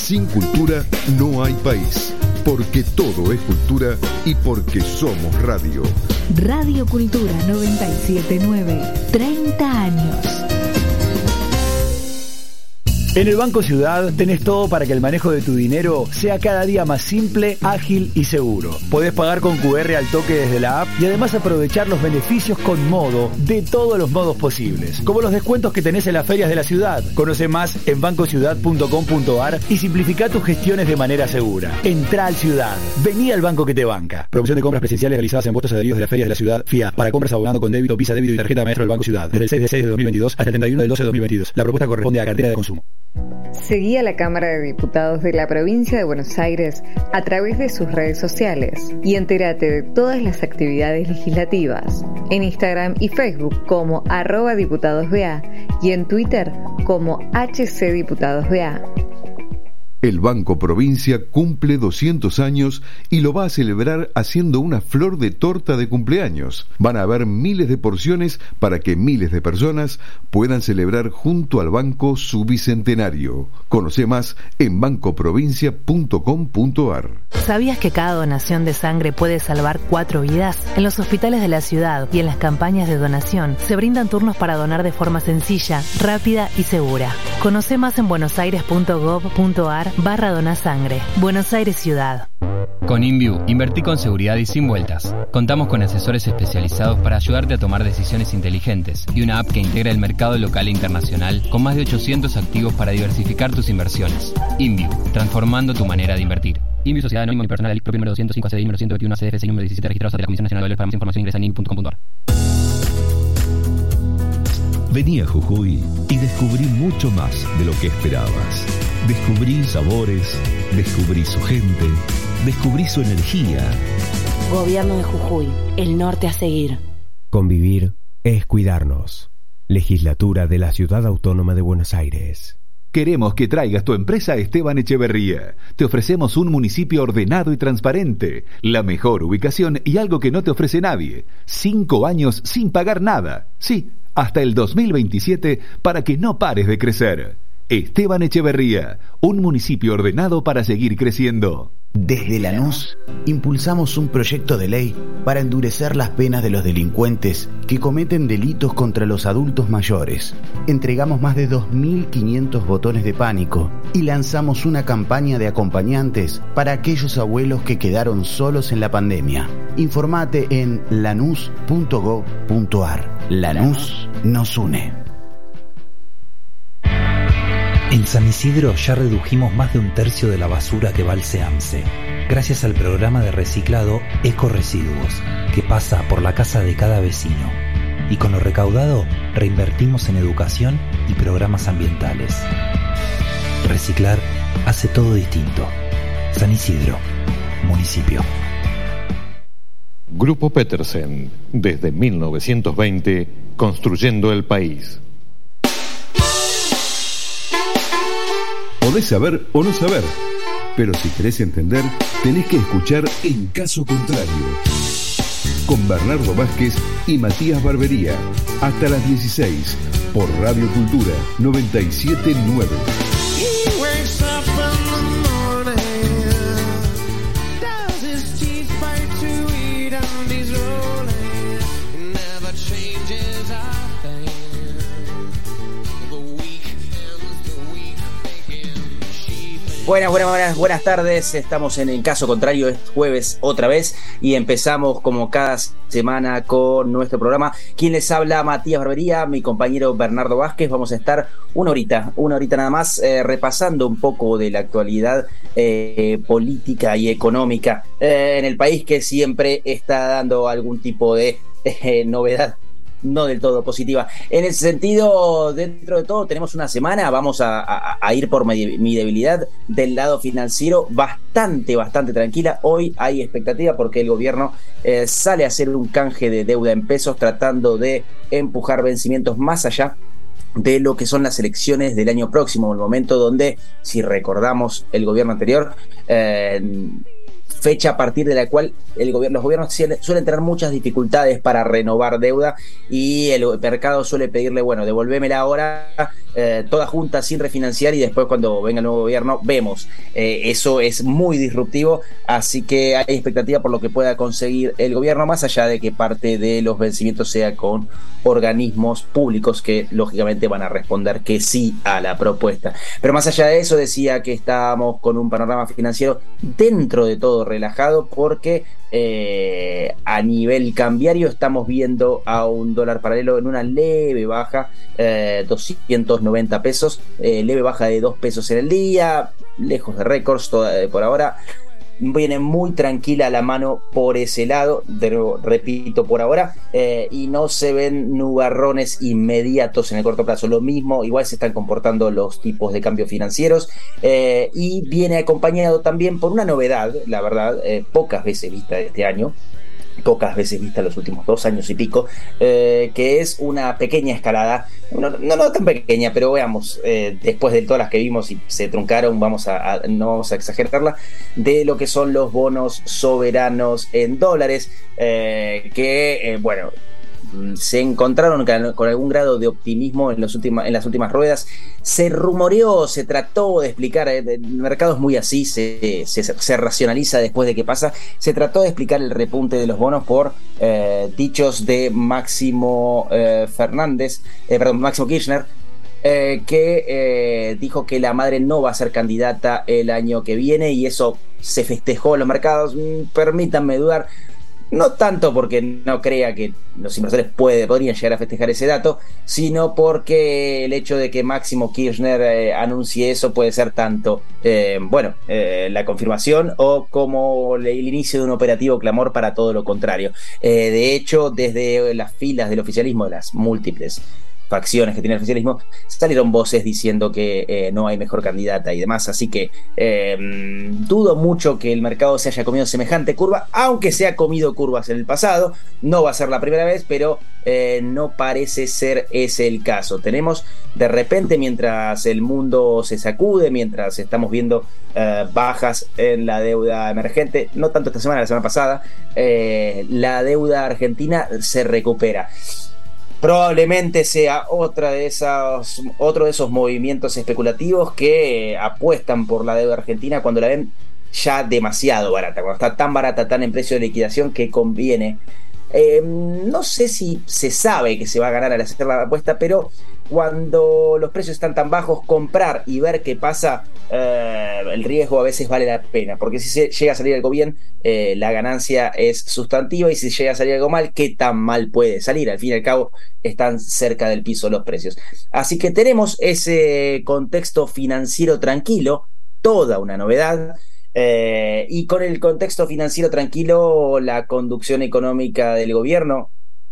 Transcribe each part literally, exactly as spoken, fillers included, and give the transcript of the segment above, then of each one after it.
Sin cultura no hay país, porque todo es cultura y porque somos radio. Radio Cultura noventa y siete punto nueve, treinta años. En el Banco Ciudad tenés todo para que el manejo de tu dinero sea cada día más simple, ágil y seguro. Podés pagar con cu erre al toque desde la app y además aprovechar los beneficios con Modo de todos los modos posibles, como los descuentos que tenés en las ferias de la ciudad. Conoce más en banco ciudad punto com punto a r y simplifica tus gestiones de manera segura. Entrá al Ciudad. Vení al banco que te banca. Promoción de compras presenciales realizadas en puestos adheridos de las ferias de la ciudad F I A para compras abonando con débito, Visa, débito y tarjeta maestro del Banco Ciudad. Desde el seis de seis de dos mil veintidós hasta el treinta y uno del doce de dos mil veintidós. La propuesta corresponde a cartera de consumo. Seguí a la Cámara de Diputados de la Provincia de Buenos Aires a través de sus redes sociales y entérate de todas las actividades legislativas en Instagram y Facebook como arroba diputadosBA y en Twitter como H C diputadosBA. El Banco Provincia cumple doscientos años y lo va a celebrar haciendo una flor de torta de cumpleaños. Van a haber miles de porciones para que miles de personas puedan celebrar junto al banco su bicentenario. Conoce más en banco provincia punto com punto a r. ¿Sabías que cada donación de sangre puede salvar cuatro vidas? En los hospitales de la ciudad y en las campañas de donación se brindan turnos para donar de forma sencilla, rápida y segura. Conoce más en buenosaires punto gov punto a r barra donasangre. Buenos Aires Ciudad. Con InView, invertí con seguridad y sin vueltas. Contamos con asesores especializados para ayudarte a tomar decisiones inteligentes y una app que integra el mercado local e internacional con más de ochocientos activos para diversificar tus inversiones. InView, transformando tu manera de invertir. InView Sociedad Anónima Unipersonal, el propio número doscientos cinco A C D I número ciento veintiuno C F C número diecisiete registrados ante la Comisión Nacional de Valores. Para más información ingresa en inviu punto com punto a r. Vení a Jujuy y descubrí mucho más de lo que esperabas. Descubrí sabores, descubrí su gente, descubrí su energía. Gobierno de Jujuy, el norte a seguir. Convivir es cuidarnos. Legislatura de la Ciudad Autónoma de Buenos Aires. Queremos que traigas tu empresa a Esteban Echeverría. Te ofrecemos un municipio ordenado y transparente, la mejor ubicación y algo que no te ofrece nadie. Cinco años sin pagar nada. Sí, hasta el dos mil veintisiete para que no pares de crecer. Esteban Echeverría, un municipio ordenado para seguir creciendo. Desde Lanús, impulsamos un proyecto de ley para endurecer las penas de los delincuentes que cometen delitos contra los adultos mayores. Entregamos más de dos mil quinientos botones de pánico y lanzamos una campaña de acompañantes para aquellos abuelos que quedaron solos en la pandemia. Informate en lanús punto gov punto a r. Lanús nos une. En San Isidro ya redujimos más de un tercio de la basura que va al SEAMSE, gracias al programa de reciclado Ecoresiduos, que pasa por la casa de cada vecino. Y con lo recaudado, reinvertimos en educación y programas ambientales. Reciclar hace todo distinto. San Isidro, municipio. Grupo Petersen, desde mil novecientos veinte, construyendo el país. Podés saber o no saber, pero si querés entender, tenés que escuchar En Caso Contrario, con Bernardo Vázquez y Matías Barbería, hasta las dieciséis, por Radio Cultura noventa y siete punto nueve. Buenas, buenas, buenas, buenas tardes. Estamos en En Caso Contrario, es jueves otra vez y empezamos como cada semana con nuestro programa. Quien les habla, Matías Barbería, mi compañero Bernardo Vázquez. Vamos a estar una horita, una horita nada más, eh, repasando un poco de la actualidad eh, política y económica eh, en el país, que siempre está dando algún tipo de eh, novedad no del todo positiva. En ese sentido, dentro de todo, tenemos una semana, vamos a, a, a ir por mi, mi debilidad del lado financiero bastante, bastante tranquila. Hoy hay expectativa porque el gobierno eh, sale a hacer un canje de deuda en pesos, tratando de empujar vencimientos más allá de lo que son las elecciones del año próximo, el momento donde, si recordamos el gobierno anterior, eh, fecha a partir de la cual el gobierno, los gobiernos suelen tener muchas dificultades para renovar deuda y el mercado suele pedirle, bueno, devolvémela ahora eh, todas juntas sin refinanciar y después cuando venga el nuevo gobierno vemos. Eh, eso es muy disruptivo, así que hay expectativa por lo que pueda conseguir el gobierno, más allá de que parte de los vencimientos sea con organismos públicos que lógicamente van a responder que sí a la propuesta. Pero más allá de eso, decía que estábamos con un panorama financiero dentro de todo relajado, porque eh, a nivel cambiario estamos viendo a un dólar paralelo en una leve baja, eh, doscientos noventa pesos, eh, leve baja de dos pesos en el día, lejos de récords toda, por ahora. Viene muy tranquila la mano por ese lado, de nuevo, repito, por ahora, eh, y no se ven nubarrones inmediatos en el corto plazo. Lo mismo, igual se están comportando los tipos de cambio financieros, eh, y viene acompañado también por una novedad, la verdad, eh, pocas veces vista este año, pocas veces vista en los últimos dos años y pico, eh, que es una pequeña escalada, no, no, no tan pequeña, pero veamos, eh, después de todas las que vimos y se truncaron, vamos a, a, no vamos a exagerarla, de lo que son los bonos soberanos en dólares, eh, que, eh, bueno, se encontraron con algún grado de optimismo en, los última, en las últimas ruedas. Se rumoreó, se trató de explicar, el mercado es muy así, se, se, se racionaliza después de que pasa, se trató de explicar el repunte de los bonos por eh, dichos de Máximo eh, Fernández, eh, perdón, Máximo Kirchner, eh, que eh, dijo que la madre no va a ser candidata el año que viene, y eso se festejó en los mercados. Permítanme dudar, no tanto porque no crea que los inversores puede, podrían llegar a festejar ese dato, sino porque el hecho de que Máximo Kirchner eh, anuncie eso puede ser tanto, eh, bueno, eh, la confirmación o como el inicio de un operativo clamor para todo lo contrario. Eh, de hecho, desde las filas del oficialismo, de las múltiples facciones que tiene el oficialismo, salieron voces diciendo que eh, no hay mejor candidata y demás, así que eh, dudo mucho que el mercado se haya comido semejante curva, aunque se ha comido curvas en el pasado. No va a ser la primera vez, pero eh, no parece ser ese el caso. Tenemos de repente, mientras el mundo se sacude, mientras estamos viendo eh, bajas en la deuda emergente, no tanto esta semana, la semana pasada, eh, la deuda argentina se recupera. Probablemente sea otra de esas, otro de esos movimientos especulativos que eh, apuestan por la deuda argentina cuando la ven ya demasiado barata, cuando está tan barata, tan en precio de liquidación que conviene. Eh, no sé si se sabe que se va a ganar al hacer la apuesta, pero cuando los precios están tan bajos, comprar y ver qué pasa, eh, el riesgo a veces vale la pena, porque si se llega a salir algo bien, eh, la ganancia es sustantiva, y si llega a salir algo mal, ¿qué tan mal puede salir? Al fin y al cabo, están cerca del piso los precios. Así que tenemos ese contexto financiero tranquilo, toda una novedad. Eh, y con el contexto financiero tranquilo, la conducción económica del gobierno,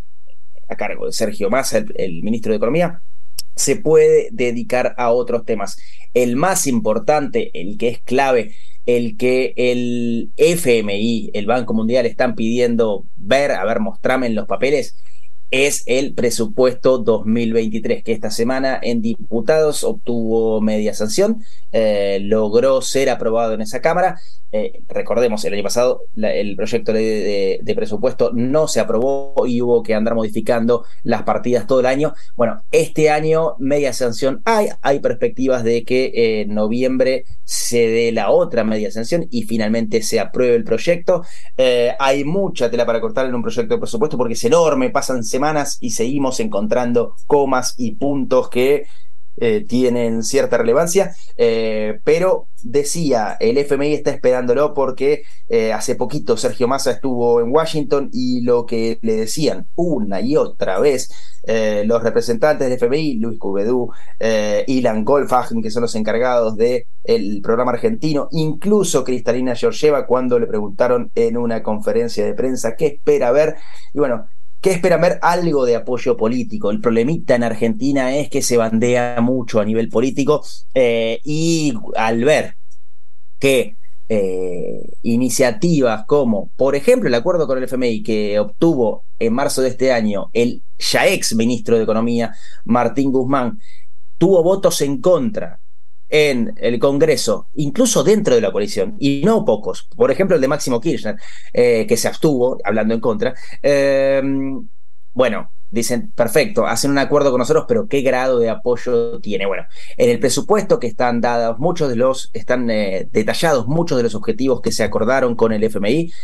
a cargo de Sergio Massa, el, el ministro de Economía, se puede dedicar a otros temas. El más importante, el que es clave, el que el F M I, el Banco Mundial, están pidiendo ver, a ver, mostrame en los papeles, es el presupuesto dos mil veintitrés, que esta semana en diputados obtuvo media sanción, eh, logró ser aprobado en esa Cámara. Eh, recordemos, el año pasado la, el proyecto de, de, de presupuesto no se aprobó y hubo que andar modificando las partidas todo el año. Bueno, este año media sanción hay, hay perspectivas de que eh, en noviembre se dé la otra media sanción y finalmente se apruebe el proyecto. Eh, hay mucha tela para cortar en un proyecto de presupuesto porque es enorme, pasan semanas y seguimos encontrando comas y puntos que Eh, tienen cierta relevancia, eh, pero decía, el F M I está esperándolo porque eh, hace poquito Sergio Massa estuvo en Washington y lo que le decían una y otra vez eh, los representantes del F M I, Luis Cuvedú, eh, Ilan Goldfagen, que son los encargados del programa argentino, incluso Cristalina Georgieva, cuando le preguntaron en una conferencia de prensa qué espera ver, y bueno, ¿qué esperan ver? Algo de apoyo político. El problemita en Argentina es que se bandea mucho a nivel político, eh, y al ver que eh, iniciativas como, por ejemplo, el acuerdo con el F M I que obtuvo en marzo de este año el ya ex ministro de Economía, Martín Guzmán, tuvo votos en contra en el Congreso, incluso dentro de la coalición, y no pocos, por ejemplo el de Máximo Kirchner, eh, que se abstuvo, hablando en contra, eh, bueno, dicen, perfecto, hacen un acuerdo con nosotros, pero ¿qué grado de apoyo tiene? Bueno, en el presupuesto que están dados, muchos de los, están eh, detallados muchos de los objetivos que se acordaron con el F M I,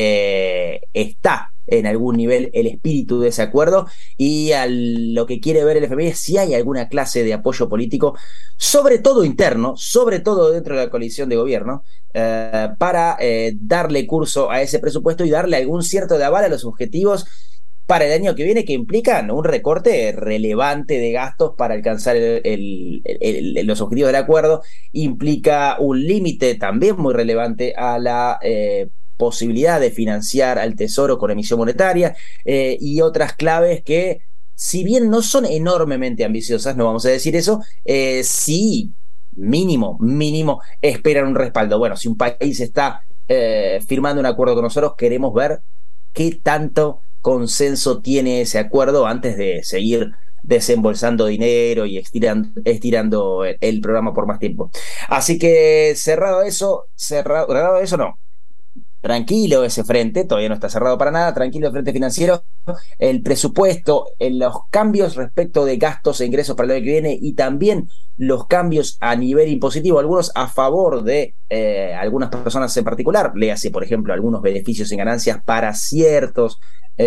eh, está en algún nivel el espíritu de ese acuerdo, y a lo que quiere ver el F M I es si hay alguna clase de apoyo político, sobre todo interno, sobre todo dentro de la coalición de gobierno, eh, para eh, darle curso a ese presupuesto y darle algún cierto de aval a los objetivos para el año que viene, que implican un recorte relevante de gastos para alcanzar el, el, el, el, los objetivos del acuerdo, implica un límite también muy relevante a la eh, posibilidad de financiar al Tesoro con emisión monetaria, eh, y otras claves que, si bien no son enormemente ambiciosas, no vamos a decir eso, eh, sí, mínimo, mínimo, esperan un respaldo. Bueno, si un país está eh, firmando un acuerdo con nosotros, queremos ver qué tanto consenso tiene ese acuerdo antes de seguir desembolsando dinero y estirando, estirando el, el programa por más tiempo. Así que cerrado eso, cerrado, cerrado eso no, tranquilo ese frente, todavía no está cerrado para nada, tranquilo el frente financiero, el presupuesto, en los cambios respecto de gastos e ingresos para el año que viene, y también los cambios a nivel impositivo, algunos a favor de eh, algunas personas en particular, léase por ejemplo algunos beneficios en ganancias para ciertos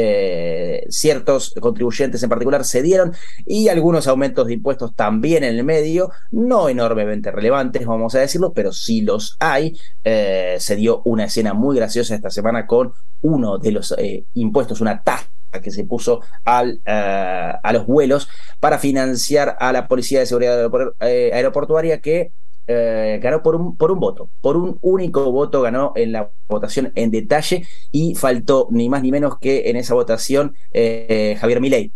Eh, ciertos contribuyentes en particular se dieron, y algunos aumentos de impuestos también en el medio, no enormemente relevantes, vamos a decirlo, pero sí los hay. Eh, se dio una escena muy graciosa esta semana con uno de los eh, impuestos, una tasa que se puso al, uh, a los vuelos para financiar a la Policía de Seguridad eh, Aeroportuaria, que Eh, ganó por un, por un voto, por un único voto ganó en la votación en detalle, y faltó ni más ni menos que en esa votación eh, Javier Milei,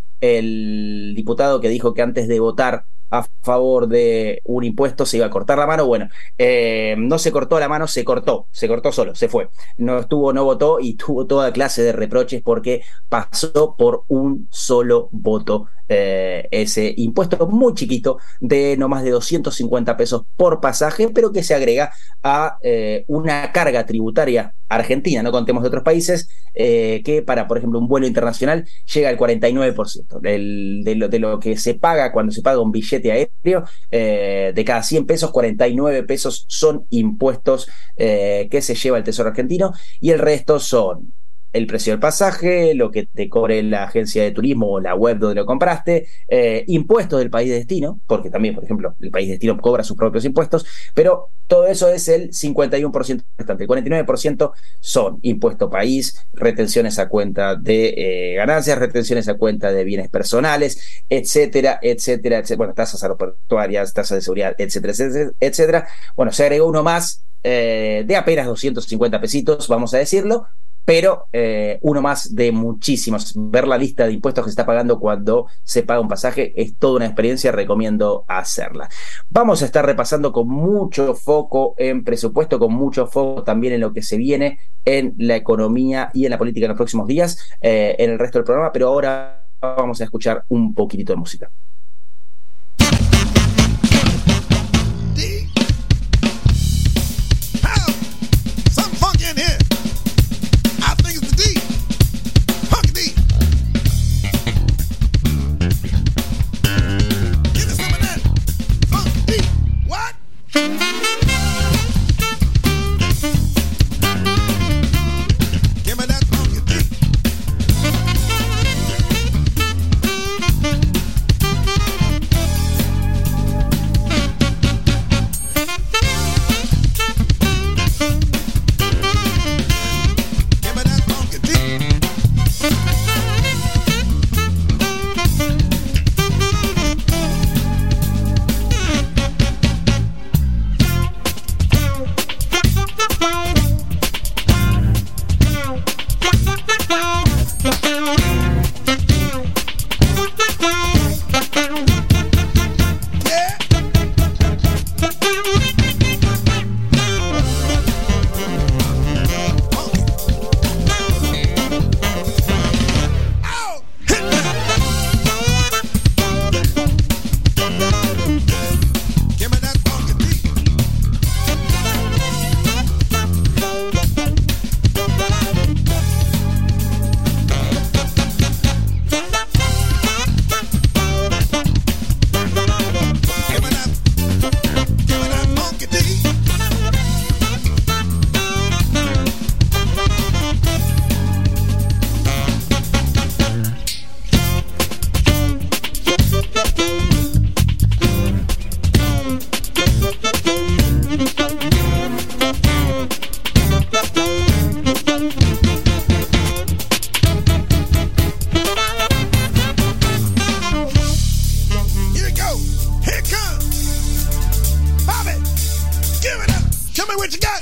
el diputado que dijo que antes de votar a favor de un impuesto se iba a cortar la mano. Bueno, eh, no se cortó la mano, se cortó, se cortó solo, se fue. No estuvo, no votó, y tuvo toda clase de reproches porque pasó por un solo voto eh, ese impuesto muy chiquito de no más de doscientos cincuenta pesos por pasaje, pero que se agrega a eh, una carga tributaria argentina, no contemos de otros países, eh, que para, por ejemplo, un vuelo internacional llega al cuarenta y nueve por ciento del, de, lo, de lo que se paga cuando se paga un billete aéreo. Eh, de cada cien pesos, cuarenta y nueve pesos son impuestos eh, que se lleva el Tesoro argentino, y el resto son el precio del pasaje, lo que te cobre la agencia de turismo o la web donde lo compraste, eh, impuestos del país de destino, porque también, por ejemplo, el país de destino cobra sus propios impuestos, pero todo eso es el cincuenta y uno por ciento restante. El cuarenta y nueve por ciento son impuesto país, retenciones a cuenta de eh, ganancias, retenciones a cuenta de bienes personales, etcétera, etcétera, etcétera. Bueno, tasas aeroportuarias, tasas de seguridad, etcétera, etcétera, etcétera. Bueno, se agregó uno más eh, de apenas doscientos cincuenta pesitos, vamos a decirlo, pero eh, uno más de muchísimos. Ver la lista de impuestos que se está pagando cuando se paga un pasaje es toda una experiencia, recomiendo hacerla. Vamos a estar repasando con mucho foco en presupuesto, con mucho foco también en lo que se viene en la economía y en la política en los próximos días, eh, en el resto del programa, pero ahora vamos a escuchar un poquitito de música. me what you got.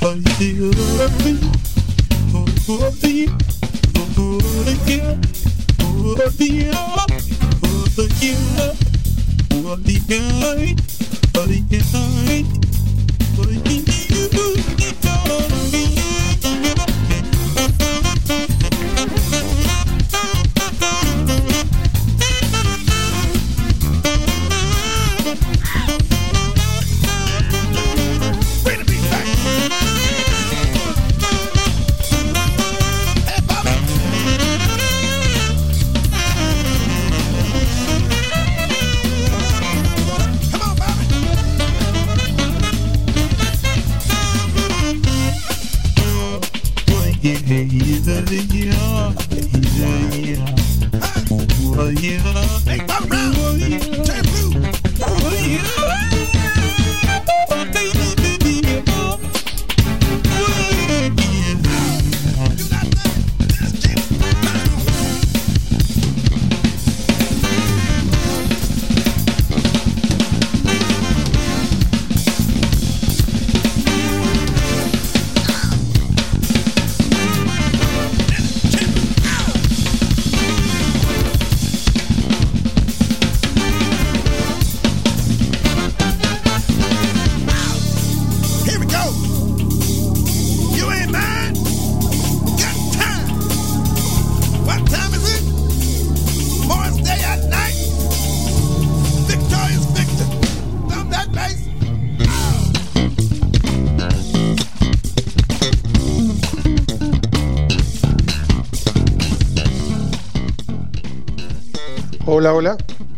Hola, hola.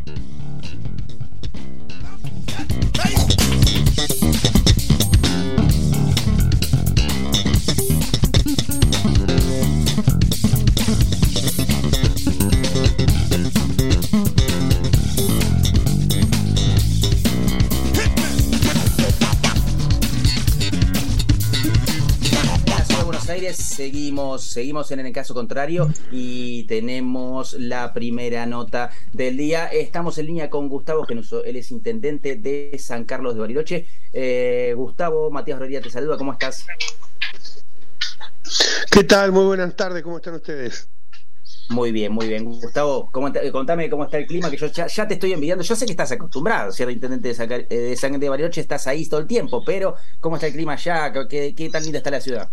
Seguimos, seguimos en el caso contrario y tenemos la primera nota del día. Estamos en línea con Gustavo Genuso, él es intendente de San Carlos de Bariloche. Eh, Gustavo, Matías Barbería te saluda, ¿cómo estás? ¿Qué tal? Muy buenas tardes, ¿cómo están ustedes? Muy bien, muy bien. Gustavo, ¿cómo te, contame cómo está el clima, que yo ya, ya te estoy envidiando. Yo sé que estás acostumbrado, ser intendente de San, de San de Bariloche, estás ahí todo el tiempo, pero ¿cómo está el clima allá? ¿Qué, qué tan linda está la ciudad?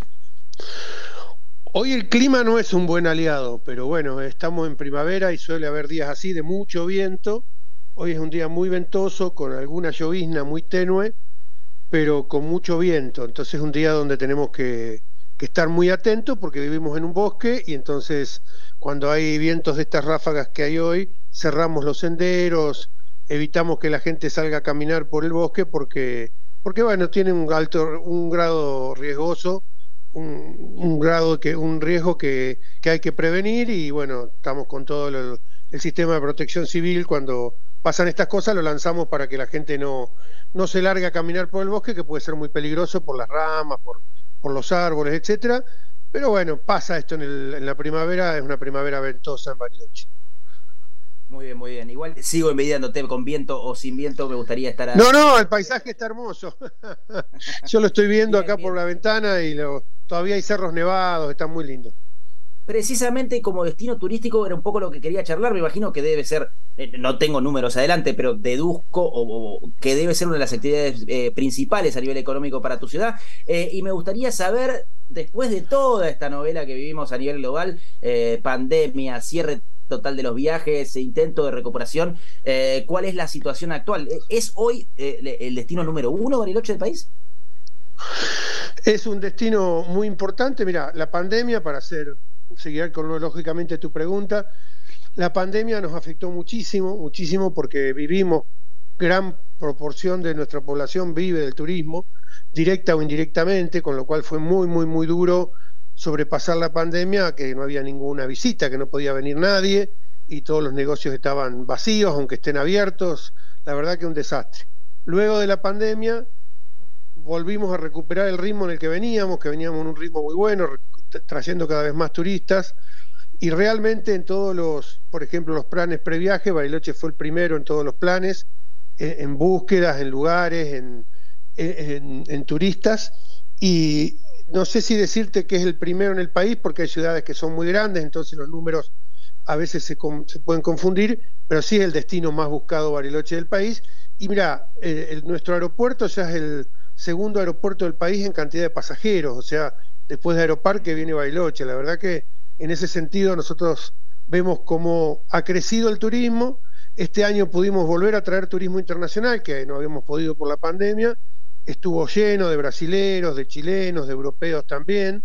Hoy el clima no es un buen aliado, pero bueno, estamos en primavera y suele haber días así de mucho viento. Hoy es un día muy ventoso, con alguna llovizna muy tenue, pero con mucho viento. Entonces es un día donde tenemos que, que estar muy atentos porque vivimos en un bosque y entonces cuando hay vientos de estas ráfagas que hay hoy, cerramos los senderos, evitamos que la gente salga a caminar por el bosque porque, porque bueno, tiene un alto, un grado riesgoso. Un, un grado que un riesgo que, que hay que prevenir y bueno, estamos con todo el, el sistema de protección civil. Cuando pasan estas cosas lo lanzamos para que la gente no, no se largue a caminar por el bosque, que puede ser muy peligroso por las ramas, por, por los árboles, etcétera. Pero bueno, pasa esto en, el, en la primavera, es una primavera ventosa en Bariloche. Muy bien, muy bien. Igual sigo envidiándote con viento o sin viento, me gustaría estar ahí. No, no, el paisaje está hermoso. Yo lo estoy viendo bien, acá bien por la ventana y lo, todavía hay cerros nevados, está muy lindo. Precisamente como destino turístico era un poco lo que quería charlar. Me imagino que debe ser, eh, no tengo números adelante, pero deduzco o, o que debe ser una de las actividades eh, principales a nivel económico para tu ciudad. Eh, y me gustaría saber, después de toda esta novela que vivimos a nivel global, eh, pandemia, cierre total de los viajes, intento de recuperación, eh, ¿cuál es la situación actual? ¿Es hoy eh, el destino número uno Bariloche del país? Es un destino muy importante. Mira, la pandemia, para hacer seguir cronológicamente tu pregunta, la pandemia nos afectó muchísimo, muchísimo porque vivimos, gran proporción de nuestra población vive del turismo, directa o indirectamente, con lo cual fue muy, muy, muy duro sobrepasar la pandemia, que no había ninguna visita, que no podía venir nadie y todos los negocios estaban vacíos, aunque estén abiertos. La verdad que un desastre. Luego de la pandemia volvimos a recuperar el ritmo en el que veníamos, que veníamos en un ritmo muy bueno, trayendo cada vez más turistas, y realmente en todos los, por ejemplo, los planes previaje, Bariloche fue el primero en todos los planes, en, en búsquedas, en lugares, en, en, en, en turistas, y no sé si decirte que es el primero en el país, porque hay ciudades que son muy grandes, entonces los números a veces se, se pueden confundir, pero sí es el destino más buscado, Bariloche, del país. Y mira, eh, el, nuestro aeropuerto ya es el segundo aeropuerto del país en cantidad de pasajeros, o sea, después de Aeroparque viene Bariloche. La verdad que en ese sentido nosotros vemos cómo ha crecido el turismo. Este año pudimos volver a traer turismo internacional, que no habíamos podido por la pandemia. Estuvo lleno de brasileros, de chilenos, de europeos también.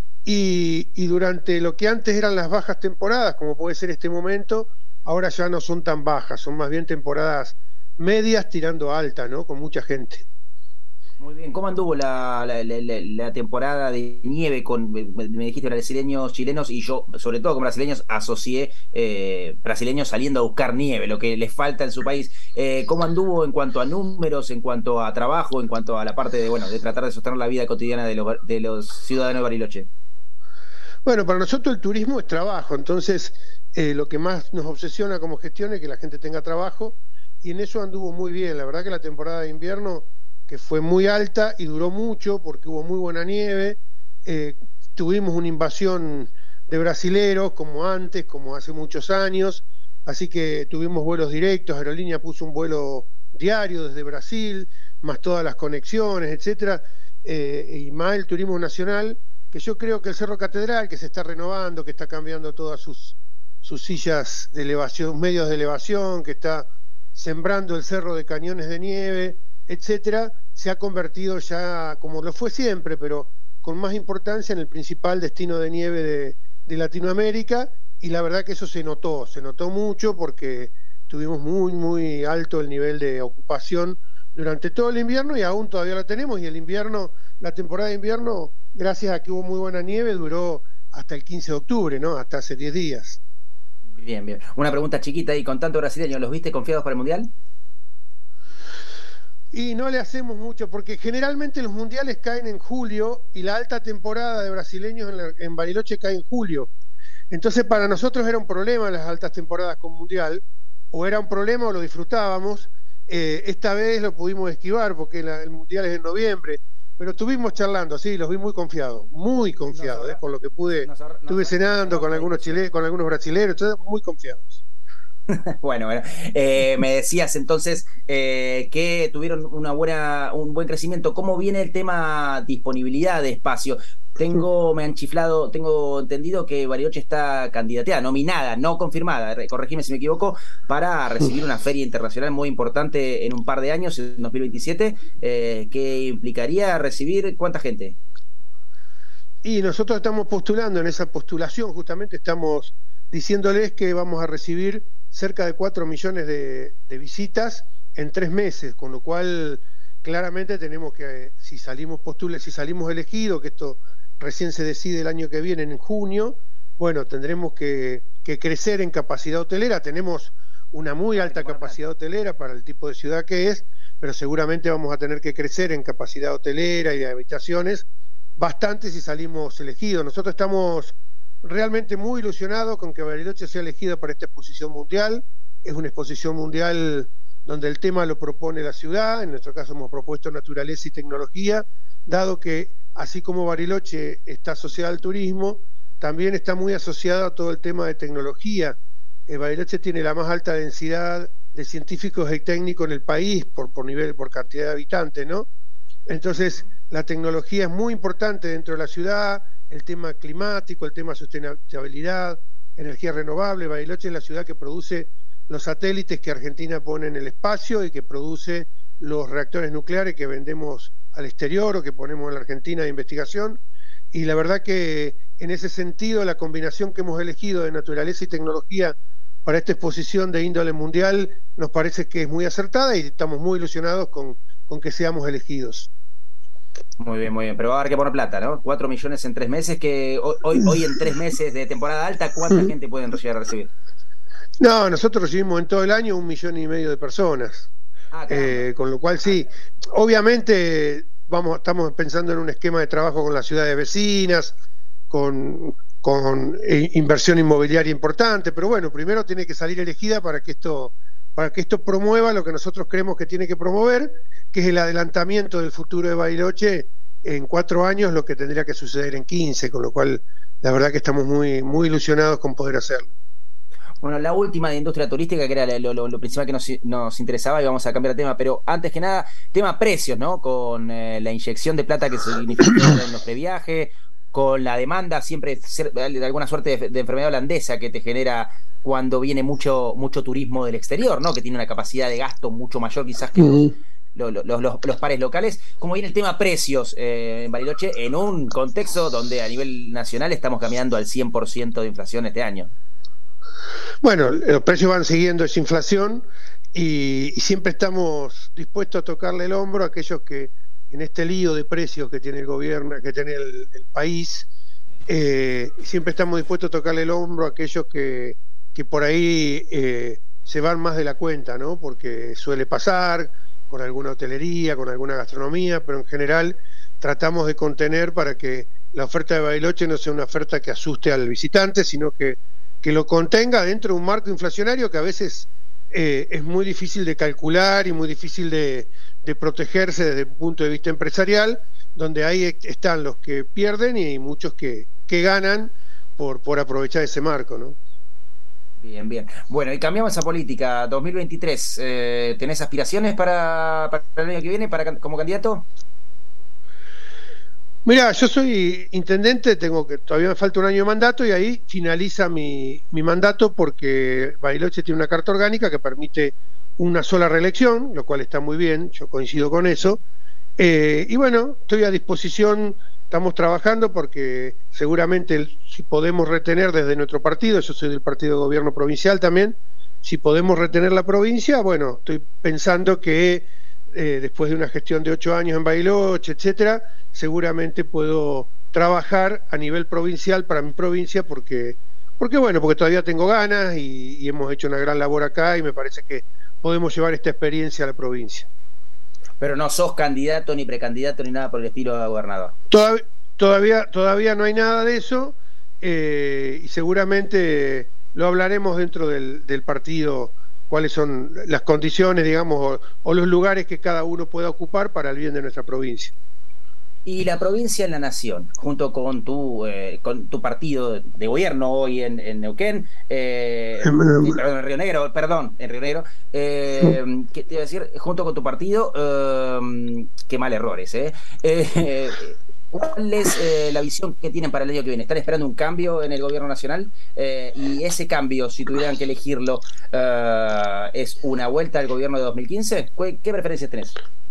Y, y durante lo que antes eran las bajas temporadas, como puede ser este momento, ahora ya no son tan bajas, son más bien temporadas medias tirando alta, ¿no? Con mucha gente. Muy bien, ¿cómo anduvo la, la, la, la temporada de nieve con, me dijiste, brasileños, chilenos, y yo, sobre todo con brasileños, asocié eh, brasileños saliendo a buscar nieve, lo que les falta en su país? Eh, ¿Cómo anduvo en cuanto a números, en cuanto a trabajo, en cuanto a la parte de, bueno, de tratar de sostener la vida cotidiana de los, de los ciudadanos de Bariloche? Bueno, para nosotros el turismo es trabajo, entonces eh, lo que más nos obsesiona como gestión es que la gente tenga trabajo, y en eso anduvo muy bien. La verdad que la temporada de invierno, que fue muy alta y duró mucho porque hubo muy buena nieve, eh, tuvimos una invasión de brasileros como antes, como hace muchos años, así que tuvimos vuelos directos, Aerolínea puso un vuelo diario desde Brasil, más todas las conexiones, etcétera, eh, y más el turismo nacional, que yo creo que el Cerro Catedral, que se está renovando, que está cambiando todas sus, sus sillas de elevación, medios de elevación, que está sembrando el cerro de cañones de nieve, etcétera, se ha convertido ya, como lo fue siempre, pero con más importancia, en el principal destino de nieve de, de Latinoamérica, y la verdad que eso se notó, se notó mucho porque tuvimos muy, muy alto el nivel de ocupación durante todo el invierno, y aún todavía lo tenemos, y el invierno, la temporada de invierno, gracias a que hubo muy buena nieve, duró hasta el quince de octubre, ¿no? Hasta hace diez días. Bien, bien. Una pregunta chiquita, y con tanto brasileño, ¿los viste confiados para el Mundial? Y no le hacemos mucho, porque generalmente los mundiales caen en julio y la alta temporada de brasileños en, la, en Bariloche cae en julio. Entonces para nosotros era un problema las altas temporadas con mundial, o era un problema o lo disfrutábamos. Eh, esta vez lo pudimos esquivar porque la, el mundial es en noviembre, pero estuvimos charlando, sí, los vi muy confiados, muy confiados, eh, con lo que pude, nos, nos, estuve cenando nos, con algunos chilenos, con algunos brasileños, entonces muy confiados. Bueno, bueno, eh, me decías entonces eh, que tuvieron una buena, un buen crecimiento. ¿Cómo viene el tema disponibilidad de espacio? Tengo, me han chiflado, tengo entendido que Bariloche está candidateada, nominada, no confirmada, corregime si me equivoco, para recibir una feria internacional muy importante en un par de años, en dos mil veintisiete, eh, que implicaría recibir ¿cuánta gente? Y nosotros estamos postulando, en esa postulación justamente estamos diciéndoles que vamos a recibir cerca de cuatro millones de, de visitas en tres meses, con lo cual claramente tenemos que, si salimos postula, si salimos elegidos, que esto recién se decide el año que viene en junio, bueno, tendremos que, que crecer en capacidad hotelera. Tenemos una muy alta capacidad hotelera para el tipo de ciudad que es, pero seguramente vamos a tener que crecer en capacidad hotelera y de habitaciones bastante si salimos elegidos. Nosotros estamos realmente muy ilusionados con que Bariloche sea elegida para esta exposición mundial. Es una exposición mundial donde el tema lo propone la ciudad, en nuestro caso hemos propuesto naturaleza y tecnología, dado que así como Bariloche está asociada al turismo, también está muy asociada a todo el tema de tecnología. Eh, Bariloche tiene la más alta densidad de científicos y técnicos en el país por, por nivel, por cantidad de habitantes, ¿no? Entonces, la tecnología es muy importante dentro de la ciudad, el tema climático, el tema sustentabilidad, energía renovable. Bariloche es la ciudad que produce los satélites que Argentina pone en el espacio y que produce los reactores nucleares que vendemos al exterior o que ponemos en la Argentina de investigación. Y la verdad que en ese sentido la combinación que hemos elegido de naturaleza y tecnología para esta exposición de índole mundial nos parece que es muy acertada y estamos muy ilusionados con, con que seamos elegidos. Muy bien, muy bien, pero va a haber que poner plata, ¿no? Cuatro millones en tres meses, que hoy, hoy en tres meses de temporada alta, ¿cuánta gente pueden llegar a recibir? No, nosotros recibimos en todo el año un millón y medio de personas, ah, eh, con lo cual sí, obviamente vamos, estamos pensando en un esquema de trabajo con las ciudades vecinas, con, con eh, inversión inmobiliaria importante, pero bueno, primero tiene que salir elegida para que esto para que esto promueva lo que nosotros creemos que tiene que promover, que es el adelantamiento del futuro de Bariloche en cuatro años, lo que tendría que suceder en quince, con lo cual la verdad que estamos muy, muy ilusionados con poder hacerlo. Bueno, la última de industria turística, que era lo, lo, lo principal que nos, nos interesaba, y vamos a cambiar de tema, pero antes que nada, tema precios, ¿no? Con eh, la inyección de plata que significó en los previajes, con la demanda siempre de alguna suerte de, de enfermedad holandesa que te genera cuando viene mucho mucho turismo del exterior, ¿no? Que tiene una capacidad de gasto mucho mayor quizás que los, los, los, los, los pares locales. ¿Cómo viene el tema precios eh, en Bariloche en un contexto donde a nivel nacional estamos caminando al cien por ciento de inflación este año? Bueno, los precios van siguiendo esa inflación y, y siempre estamos dispuestos a tocarle el hombro a aquellos que en este lío de precios que tiene el gobierno, que tiene el, el país, eh, siempre estamos dispuestos a tocarle el hombro a aquellos que, que por ahí eh, se van más de la cuenta, ¿no? Porque suele pasar con alguna hotelería, con alguna gastronomía, pero en general tratamos de contener para que la oferta de Bariloche no sea una oferta que asuste al visitante, sino que que lo contenga dentro de un marco inflacionario que a veces eh, es muy difícil de calcular y muy difícil de, de protegerse desde el punto de vista empresarial, donde ahí están los que pierden y muchos que, que ganan por, por aprovechar ese marco, ¿no? Bien, bien. Bueno, y cambiamos esa política. dos mil veintitrés, eh, ¿tenés aspiraciones para, para el año que viene para, como candidato? Mira, yo soy intendente, tengo que todavía me falta un año de mandato y ahí finaliza mi, mi mandato porque Bariloche tiene una carta orgánica que permite una sola reelección, lo cual está muy bien, yo coincido con eso. Eh, y bueno, estoy a disposición, estamos trabajando porque seguramente el, si podemos retener desde nuestro partido, yo soy del partido de gobierno provincial también, si podemos retener la provincia, bueno, estoy pensando que eh, después de una gestión de ocho años en Bariloche, etcétera, seguramente puedo trabajar a nivel provincial para mi provincia porque, porque bueno, porque todavía tengo ganas y, y hemos hecho una gran labor acá y me parece que podemos llevar esta experiencia a la provincia. Pero no sos candidato ni precandidato ni nada por el estilo a gobernador. Todavía, todavía, todavía no hay nada de eso eh, y seguramente lo hablaremos dentro del, del partido, cuáles son las condiciones, digamos, o, o los lugares que cada uno pueda ocupar para el bien de nuestra provincia. Y la provincia en la nación, junto con tu eh, con tu partido de gobierno hoy en, en Neuquén, eh, eh, perdón, en Río Negro, perdón, en Río Negro, eh, ¿qué te iba a decir? Junto con tu partido, eh, qué mal errores, ¿eh? eh ¿Cuál es eh, la visión que tienen para el año que viene? ¿Están esperando un cambio en el gobierno nacional? Eh, y ese cambio, si tuvieran que elegirlo, eh, ¿es una vuelta al gobierno de dos mil quince? ¿Qué, qué preferencias tenés?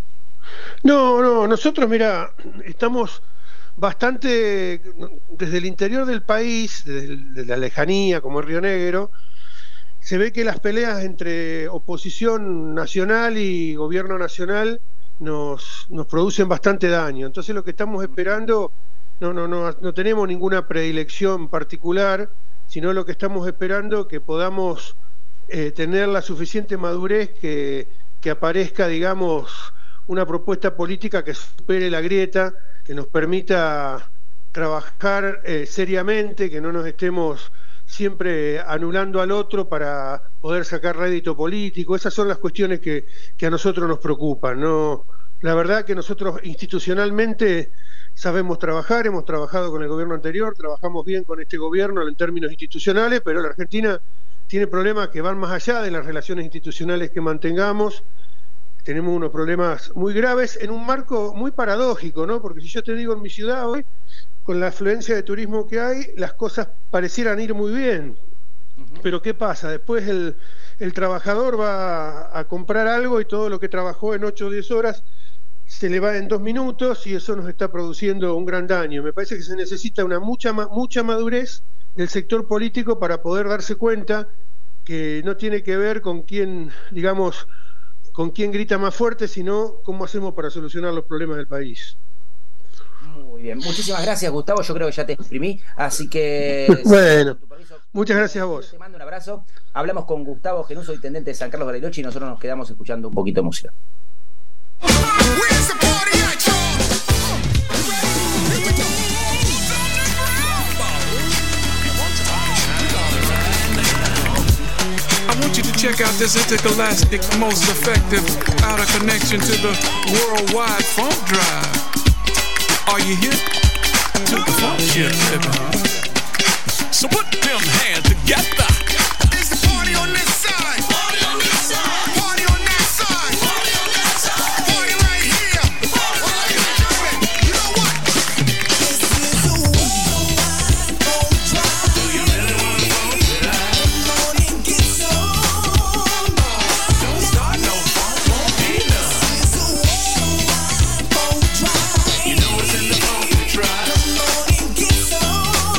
No, no, nosotros, mira, estamos bastante, desde el interior del país, desde, desde la lejanía, como es Río Negro, se ve que las peleas entre oposición nacional y gobierno nacional nos, nos producen bastante daño. Entonces lo que estamos esperando, no, no, no, no tenemos ninguna predilección particular, sino lo que estamos esperando que podamos eh, tener la suficiente madurez que, que aparezca, digamos, una propuesta política que supere la grieta, que nos permita trabajar eh, seriamente, que no nos estemos siempre anulando al otro para poder sacar rédito político. Esas son las cuestiones que, que a nosotros nos preocupan, ¿no? La verdad que nosotros institucionalmente sabemos trabajar, hemos trabajado con el gobierno anterior, trabajamos bien con este gobierno en términos institucionales, pero la Argentina tiene problemas que van más allá de las relaciones institucionales que mantengamos. Tenemos unos problemas muy graves en un marco muy paradójico, ¿no? Porque si yo te digo en mi ciudad hoy, con la afluencia de turismo que hay, las cosas parecieran ir muy bien. Uh-huh. Pero ¿qué pasa? Después el, el trabajador va a, a comprar algo y todo lo que trabajó en ocho o diez horas se le va en dos minutos y eso nos está produciendo un gran daño. Me parece que se necesita una mucha, mucha madurez del sector político para poder darse cuenta que no tiene que ver con quién, digamos, con quién grita más fuerte, sino cómo hacemos para solucionar los problemas del país. Muy bien, muchísimas gracias, Gustavo, yo creo que ya te exprimí, así que... Bueno, permiso, muchas gracias a vos. Te mando un abrazo, hablamos con Gustavo Genuso, intendente de San Carlos de Bariloche, y nosotros nos quedamos escuchando un poquito de música. I want you to check Check out this intergalactic, most effective outer connection to the worldwide funk drive. Are you hip to the funk ship, baby? So put them hands together. It's the party on this side. Party on this side. Party on that side. Party on that side. Party right here. Party right here. You know what? This is a worldwide funk drive. Do you really want to funk drive? Come on and get some. Don't start no funk, won't be none. This is a worldwide funk drive. You know it's in the funk drive. Come on and get some.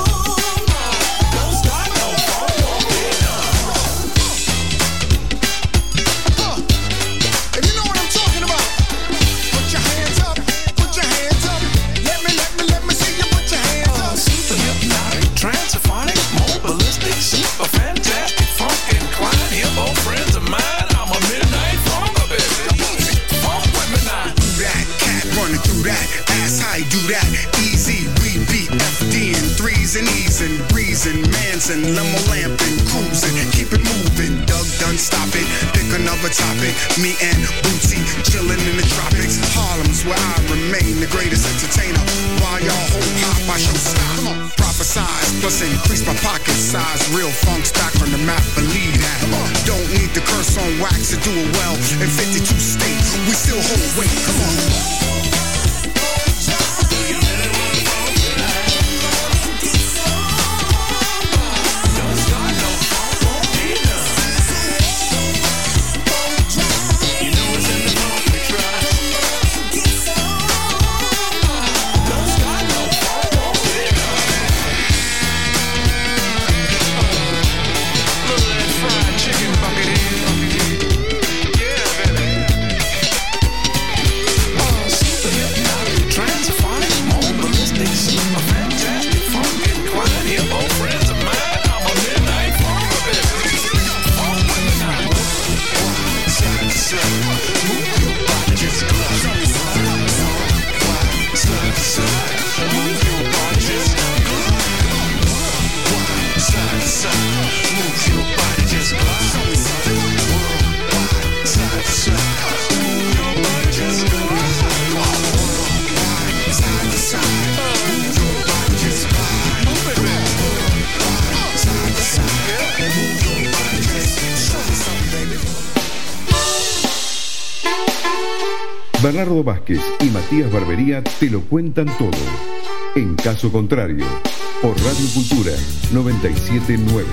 Super fantastic, funk inclined, here both friends of mine. I'm a midnight funker, baby. Funk with me now. Do that, cat running through that, ass how you do that. Easy, we beat F D and threes and E's and breezing, Manson, limo lamping, cruising, keep it moving. Doug done stop it, pick another topic. Me and Bootsy chilling in the tropics. Harlem's where I remain the greatest entertainer. While y'all hold hop, I show stop. Come on, prophesize, plus increase my pocket size. Real funk's back on the map, believe that. Come on, don't need to curse on wax to do it well. In fifty-two states, we still hold weight. Come on. Bernardo Vázquez y Matías Barbería te lo cuentan todo. En caso contrario, por Radio Cultura noventa y siete nueve.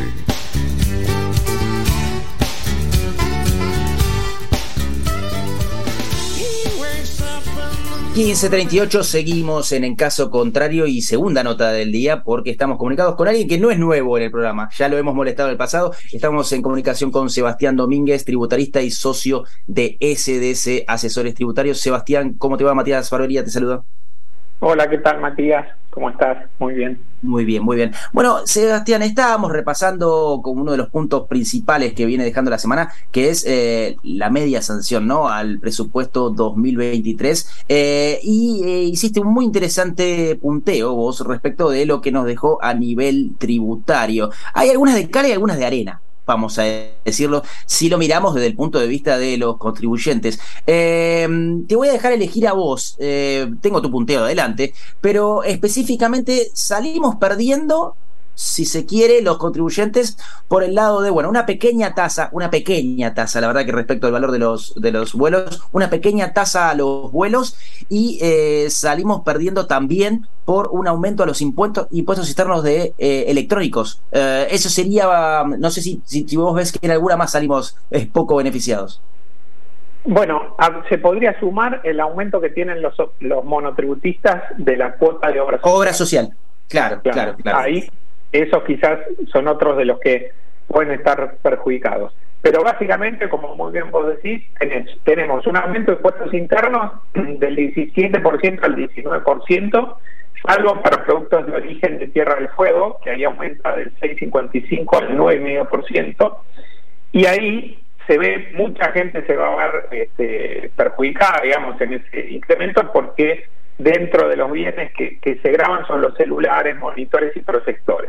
quince treinta y ocho, seguimos en En Caso Contrario y segunda nota del día porque estamos comunicados con alguien que no es nuevo en el programa, ya lo hemos molestado en el pasado. Estamos en comunicación con Sebastián Domínguez, tributarista y socio de S D C Asesores Tributarios. Sebastián, ¿cómo te va? Matías Barbería te saluda. Hola, ¿qué tal, Matías? ¿Cómo estás? Muy bien. Muy bien, muy bien. Bueno, Sebastián, estábamos repasando como uno de los puntos principales que viene dejando la semana, que es eh, la media sanción, ¿no?, al presupuesto dos mil veintitrés. Eh, y eh, hiciste un muy interesante punteo vos respecto de lo que nos dejó a nivel tributario. Hay algunas de cal y algunas de arena, vamos a decirlo, si lo miramos desde el punto de vista de los contribuyentes. Eh, te voy a dejar elegir a vos, eh, tengo tu punteo adelante, pero específicamente salimos perdiendo, si se quiere, los contribuyentes por el lado de, bueno, una pequeña tasa, una pequeña tasa, la verdad que respecto al valor de los de los vuelos, una pequeña tasa a los vuelos y eh, salimos perdiendo también por un aumento a los impuestos impuestos externos de eh, electrónicos. Eh, eso sería, no sé si, si, si vos ves que en alguna más salimos eh, poco beneficiados. Bueno, a, se podría sumar el aumento que tienen los, los monotributistas de la cuota de obra social. Obra social, claro, claro, claro. claro. Ahí esos quizás son otros de los que pueden estar perjudicados. Pero básicamente, como muy bien vos decís, tenés, tenemos un aumento de impuestos internos del diecisiete por ciento al diecinueve por ciento, salvo para productos de origen de Tierra del Fuego, que ahí aumenta del seis coma cincuenta y cinco al nueve coma cinco por ciento, y ahí se ve, mucha gente se va a ver este, perjudicada, digamos, en ese incremento, porque dentro de los bienes que, que se graban son los celulares, monitores y proyectores.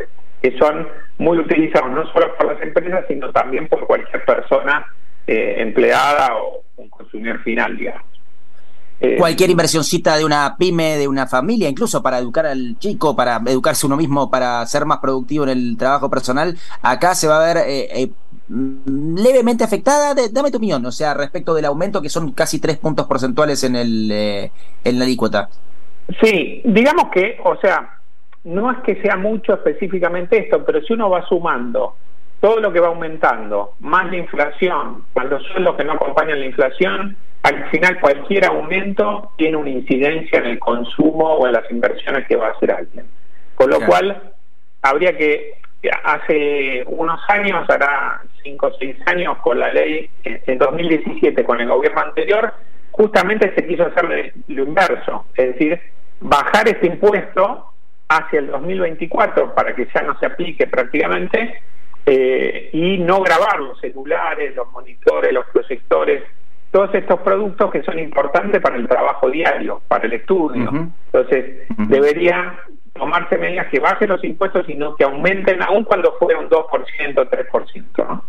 que son muy utilizados no solo por las empresas, sino también por cualquier persona eh, empleada o un consumidor final, digamos. Eh, cualquier inversioncita de una pyme, de una familia, incluso para educar al chico, para educarse uno mismo, para ser más productivo en el trabajo personal, acá se va a ver eh, eh, levemente afectada. De, dame tu opinión, o sea, respecto del aumento, que son casi tres puntos porcentuales en el eh, en la alícuota. Sí, digamos que, o sea, no es que sea mucho específicamente esto, pero si uno va sumando todo lo que va aumentando, más la inflación, cuando son los que no acompañan la inflación, al final cualquier aumento tiene una incidencia en el consumo o en las inversiones que va a hacer alguien. Con lo claro. cual, habría que, hace unos años, hará cinco o seis años, con la ley, en dos mil diecisiete, con el gobierno anterior, justamente se quiso hacer lo inverso, es decir, bajar este impuesto hacia el dos mil veinticuatro para que ya no se aplique prácticamente, eh, y no grabar los celulares, los monitores, los proyectores, todos estos productos que son importantes para el trabajo diario, para el estudio. Uh-huh. Entonces, uh-huh. debería tomarse medidas que bajen los impuestos y no que aumenten, aun cuando fuera un dos por ciento, tres por ciento, ¿no?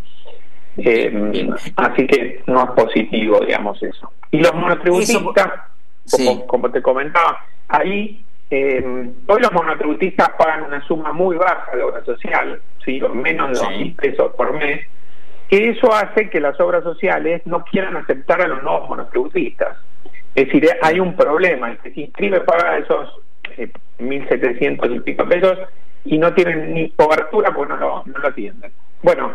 Eh, así que no es positivo, digamos, eso. Y los monotributistas, eso, como, sí. como te comentaba, ahí eh, hoy los monotributistas pagan una suma muy baja de obra social, ¿sí? menos de dos mil sí. pesos por mes, que eso hace que las obras sociales no quieran aceptar a los nuevos monotributistas. Es decir, hay un problema, el que se inscribe paga esos eh, mil setecientos y pico pesos y no tienen ni cobertura porque no lo, no lo atienden. Bueno,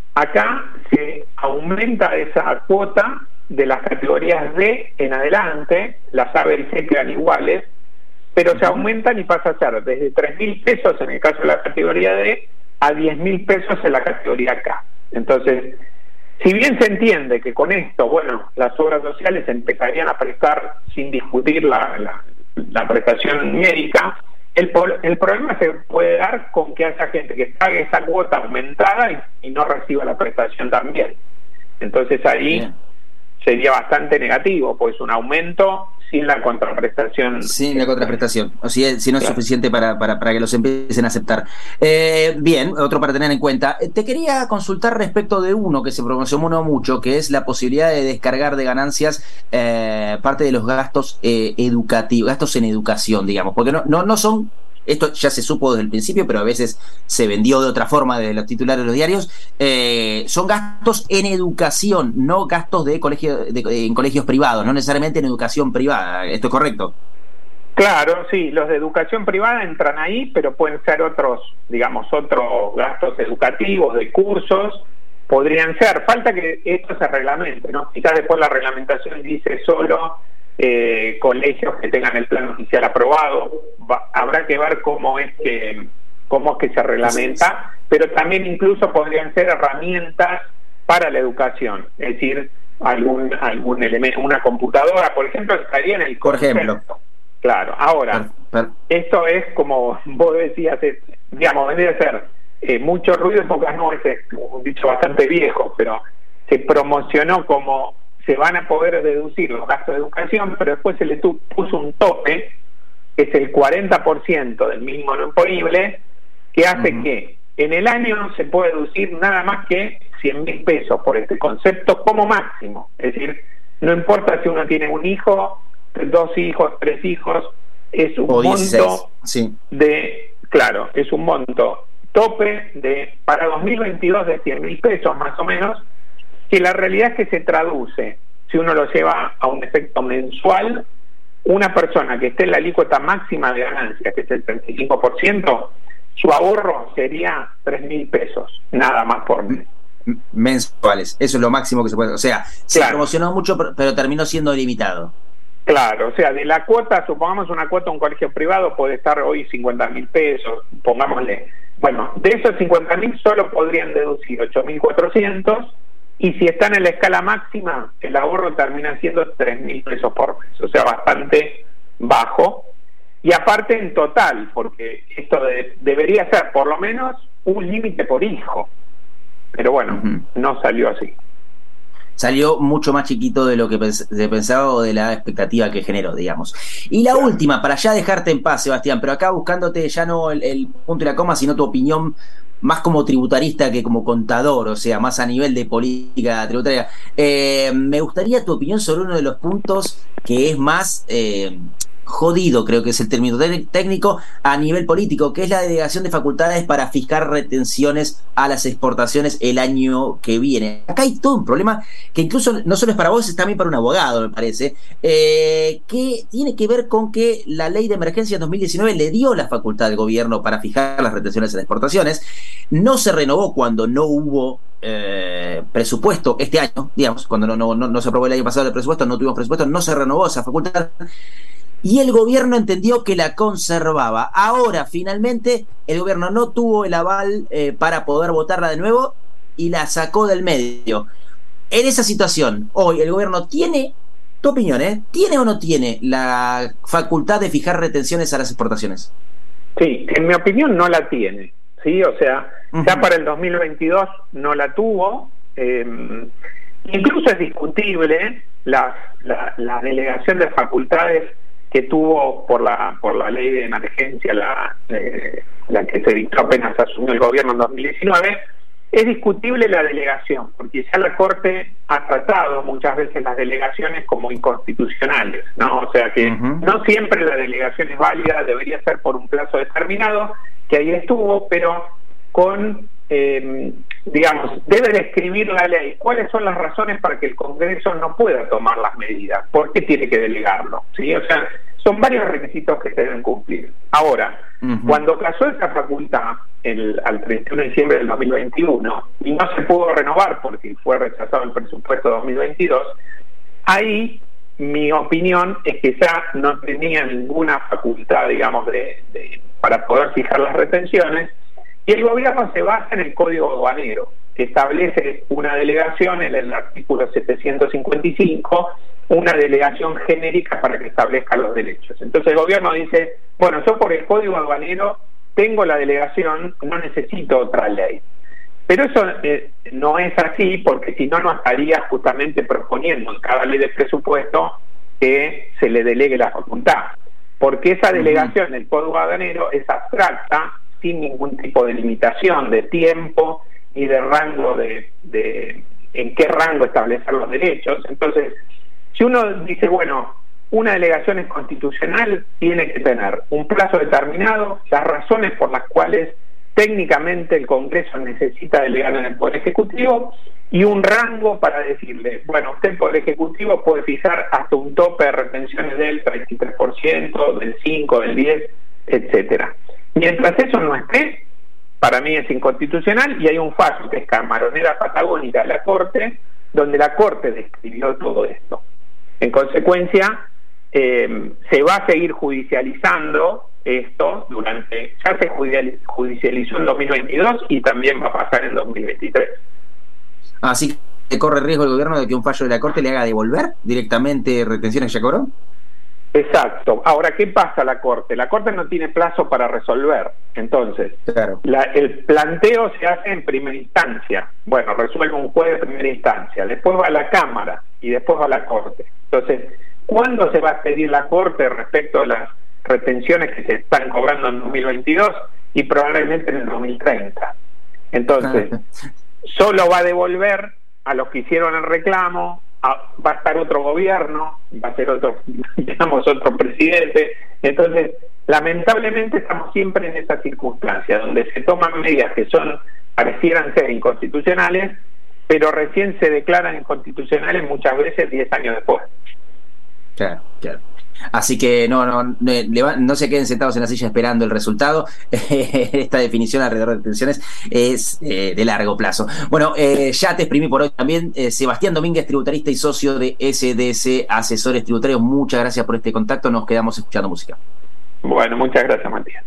acá se aumenta esa cuota de las categorías D en adelante, las A, B y C quedan iguales, pero se aumentan y pasa a ser desde tres mil pesos en el caso de la categoría D a diez mil pesos en la categoría K. Entonces, si bien se entiende que con esto, bueno, las obras sociales empezarían a prestar sin discutir la, la, la prestación médica, el, el problema se puede dar con que haya gente que pague esa cuota aumentada y, y no reciba la prestación también. Entonces ahí Bien. sería bastante negativo, pues un aumento sin la contraprestación. Sin la contraprestación, o sea, si no es claro. suficiente para, para, para que los empiecen a aceptar. Eh, bien, otro para tener en cuenta. Te quería consultar respecto de uno que se promocionó mucho, que es la posibilidad de descargar de ganancias eh, parte de los gastos eh, educativos, gastos en educación, digamos, porque no, no, no son... Esto ya se supo desde el principio, pero a veces se vendió de otra forma de los titulares de los diarios. Eh, son gastos en educación, no gastos de colegio, de, de, en colegios privados, no necesariamente en educación privada. ¿Esto es correcto? Claro, sí, los de educación privada entran ahí, pero pueden ser otros, digamos, otros gastos educativos, de cursos, podrían ser. Falta que esto se reglamente, ¿no? Quizás después la reglamentación dice solo... Eh, colegios que tengan el plan oficial aprobado. Va, habrá que ver cómo es que cómo es que se reglamenta, pero también incluso podrían ser herramientas para la educación, es decir, algún algún elemento, una computadora, por ejemplo, estaría en el concepto. Por ejemplo. Claro, ahora, per, per. esto es como vos decías, es, digamos, debe ser eh, mucho ruido y pocas nueces, un dicho bastante viejo, pero se promocionó como se van a poder deducir los gastos de educación, pero después se le puso un tope, que es el cuarenta por ciento del mínimo no imponible, que hace uh-huh. que en el año se puede deducir nada más que cien mil pesos por este concepto como máximo. Es decir, no importa si uno tiene un hijo, dos hijos, tres hijos, es un o monto sí. de, claro, es un monto tope de para dos mil veintidós de cien mil pesos más o menos, que la realidad es que se traduce, si uno lo lleva a un efecto mensual, una persona que esté en la alícuota máxima de ganancia, que es el treinta y cinco por ciento, su ahorro sería tres mil pesos, nada más por mes. Mensuales, eso es lo máximo que se puede, o sea, se claro. promocionó mucho, pero terminó siendo limitado. Claro, o sea, de la cuota, supongamos una cuota a un colegio privado puede estar hoy cincuenta mil pesos, pongámosle. Bueno, de esos cincuenta mil solo podrían deducir ocho mil cuatrocientos, y si están en la escala máxima, el ahorro termina siendo tres mil pesos por mes, o sea, bastante bajo. Y aparte en total, porque esto de, debería ser por lo menos un límite por hijo, pero bueno, uh-huh. no salió así. salió mucho más chiquito de lo que se pensaba o de la expectativa que generó, digamos. Y la última, para ya dejarte en paz, Sebastián, pero acá buscándote ya no el, el punto y la coma, sino tu opinión más como tributarista que como contador, o sea, más a nivel de política tributaria. Eh, me gustaría tu opinión sobre uno de los puntos que es más eh, jodido, creo que es el término técnico, a nivel político, que es la delegación de facultades para fijar retenciones a las exportaciones el año que viene. Acá hay todo un problema que incluso no solo es para vos, es también para un abogado, me parece, eh, que tiene que ver con que la ley de emergencia en dos mil diecinueve le dio la facultad al gobierno para fijar las retenciones a las exportaciones. No se renovó cuando no hubo eh, presupuesto este año, digamos, cuando no, no, no, no se aprobó el año pasado el presupuesto, no tuvimos presupuesto, no se renovó esa facultad. Y el gobierno entendió que la conservaba. Ahora, finalmente, el gobierno no tuvo el aval eh, para poder votarla de nuevo y la sacó del medio. En esa situación, hoy el gobierno tiene, tu opinión, ¿eh? ¿Tiene o no tiene la facultad de fijar retenciones a las exportaciones? Sí, en mi opinión no la tiene, ¿sí? O sea, uh-huh. ya para el dos mil veintidós no la tuvo. Eh, incluso es discutible la, la, la delegación de facultades que tuvo por la por la ley de emergencia, la, eh, la que se dictó apenas asumió el gobierno en dos mil diecinueve, es discutible la delegación, porque ya la Corte ha tratado muchas veces las delegaciones como inconstitucionales, ¿no? O sea que uh-huh. no siempre la delegación es válida, debería ser por un plazo determinado, que ahí estuvo, pero con, eh, digamos, debe describir la ley cuáles son las razones para que el Congreso no pueda tomar las medidas, por qué tiene que delegarlo, ¿sí? O sea, son varios requisitos que se deben cumplir. Ahora, uh-huh. cuando casó esa facultad el, al treinta y uno de diciembre del dos mil veintiuno y no se pudo renovar porque fue rechazado el presupuesto dos mil veintidós, ahí mi opinión es que ya no tenía ninguna facultad, digamos, de, de para poder fijar las retenciones, y el gobierno se basa en el Código Aduanero, que establece una delegación en el artículo setecientos cincuenta y cinco, una delegación genérica para que establezca los derechos. Entonces el gobierno dice, bueno, yo por el Código Aduanero tengo la delegación, no necesito otra ley. Pero eso eh, no es así, porque si no, no estaría justamente proponiendo en cada ley de presupuesto que se le delegue la facultad. Porque esa delegación del Código Aduanero es abstracta, sin ningún tipo de limitación de tiempo y de rango de, de en qué rango establecer los derechos. Entonces, si uno dice, bueno, una delegación es constitucional, tiene que tener un plazo determinado, las razones por las cuales técnicamente el Congreso necesita delegar en el Poder Ejecutivo y un rango para decirle, bueno, usted el Poder Ejecutivo puede fijar hasta un tope de retenciones del treinta y tres por ciento, del cinco por ciento, del diez por ciento, etcétera. Mientras eso no esté, para mí es inconstitucional, y hay un fallo que es Camaronera Patagónica de la Corte, donde la Corte describió todo esto. En consecuencia, eh, se va a seguir judicializando esto durante, ya se judicializó en dos mil veintidós y también va a pasar en dos mil veintitrés. Así que corre riesgo el gobierno de que un fallo de la Corte le haga devolver directamente retenciones que ya cobró. Exacto. Ahora, ¿qué pasa a la Corte? La Corte no tiene plazo para resolver. Entonces, claro. la, el planteo se hace en primera instancia. Bueno, resuelve un juez de primera instancia. Después va a la Cámara y después va a la Corte. Entonces, ¿cuándo se va a pedir la Corte respecto a las retenciones que se están cobrando en dos mil veintidós? Y probablemente en el dos mil treinta. Entonces, solo va a devolver a los que hicieron el reclamo. Va a estar otro gobierno, va a ser otro, digamos, otro presidente. Entonces, lamentablemente estamos siempre en esa circunstancia, donde se toman medidas que son, parecieran ser inconstitucionales, pero recién se declaran inconstitucionales muchas veces diez años después. Claro, claro. Así que no, no, no, no se queden sentados en la silla esperando el resultado. Esta definición alrededor de detenciones es eh, de largo plazo. Bueno, eh, ya te exprimí por hoy también. Eh, Sebastián Domínguez, tributarista y socio de S D C Asesores Tributarios. Muchas gracias por este contacto. Nos quedamos escuchando música. Bueno, muchas gracias, Matías.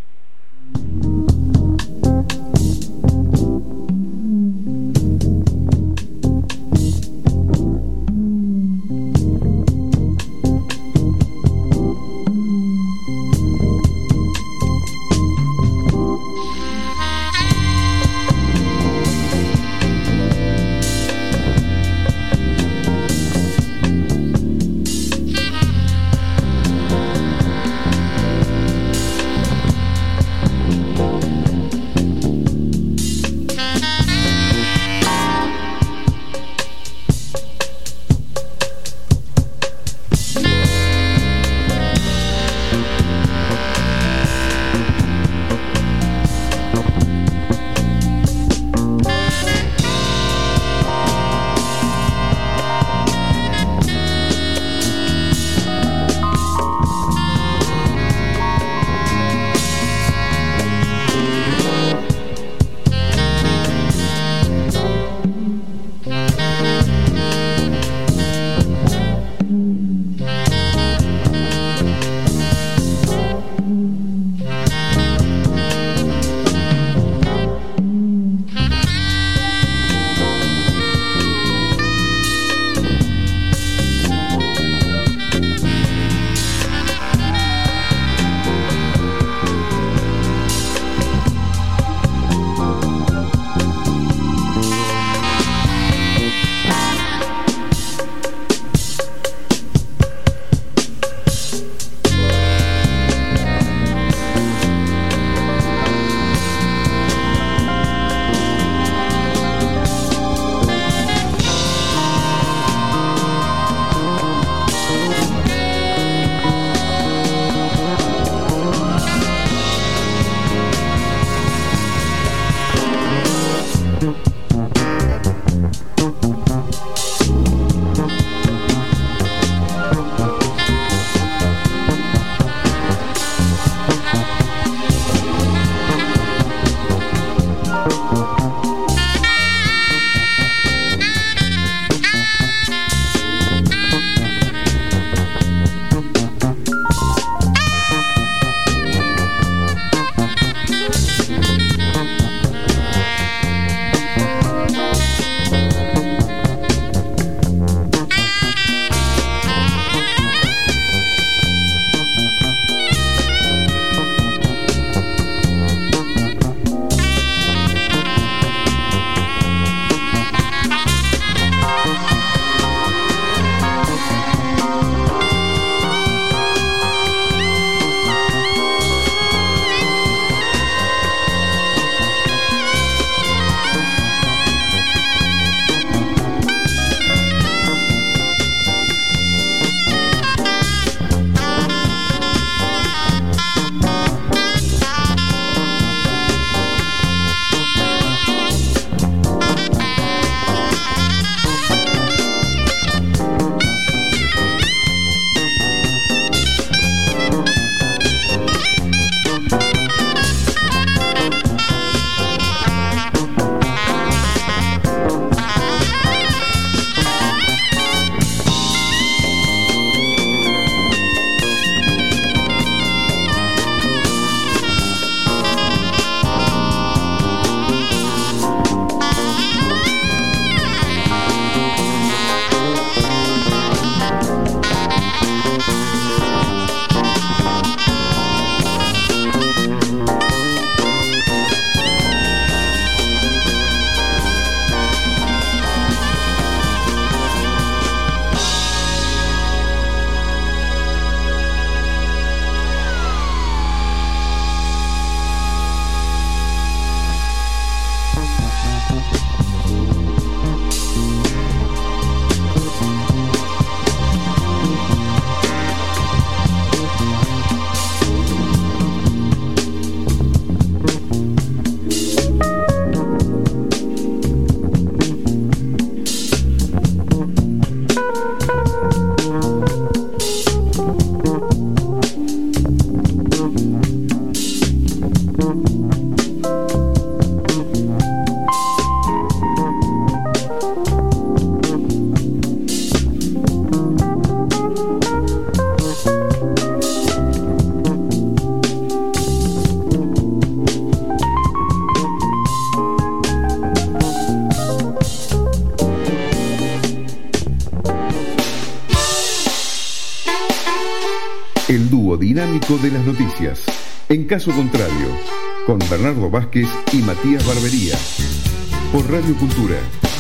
dinámico de las noticias. En caso contrario, con Bernardo Vázquez y Matías Barbería, por Radio Cultura.